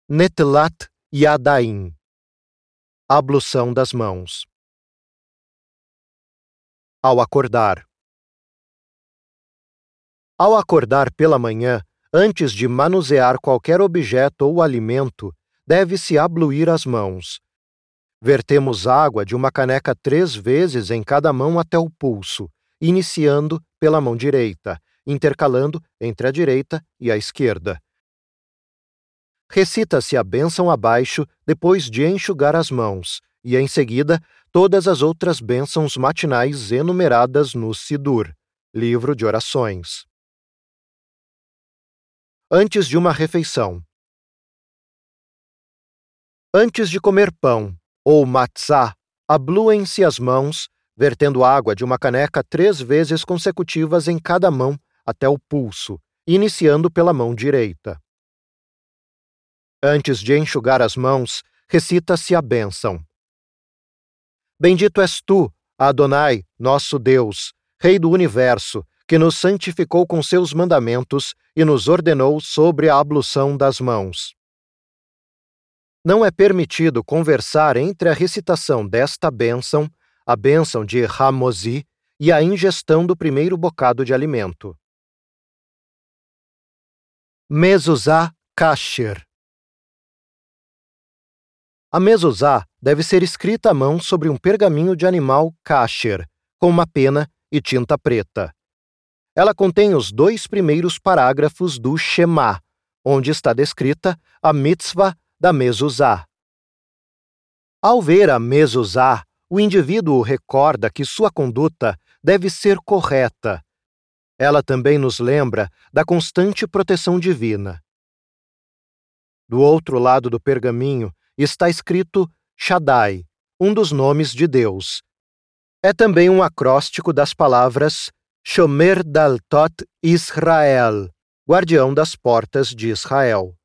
Netilat Yadayim, ablução das mãos. Ao acordar. Ao acordar pela manhã, antes de manusear qualquer objeto ou alimento, deve-se abluir as mãos. Vertemos água de uma caneca 3 vezes em cada mão até o pulso, iniciando pela mão direita, intercalando entre a direita e a esquerda. Recita-se a bênção abaixo depois de enxugar as mãos, e em seguida todas as outras bênçãos matinais enumeradas no Sidur, livro de orações. Antes de uma refeição. Antes de comer pão ou matzá, abluem-se as mãos, vertendo água de uma caneca 3 vezes consecutivas em cada mão até o pulso, iniciando pela mão direita. Antes de enxugar as mãos, recita-se a bênção. Bendito és tu, Adonai, nosso Deus, Rei do Universo, que nos santificou com seus mandamentos e nos ordenou sobre a ablução das mãos. Não é permitido conversar entre a recitação desta bênção, a bênção de Hamozi, e a ingestão do primeiro bocado de alimento. Mezuzá kasher. A mezuzá deve ser escrita à mão sobre um pergaminho de animal kasher, com uma pena e tinta preta. Ela contém os 2 primeiros parágrafos do Shema, onde está descrita a mitzvah da mezuzá. Ao ver a mezuzá, o indivíduo recorda que sua conduta deve ser correta. Ela também nos lembra da constante proteção divina. Do outro lado do pergaminho está escrito Shaddai, um dos nomes de Deus. É também um acróstico das palavras Shomer Daltot Israel, guardião das portas de Israel.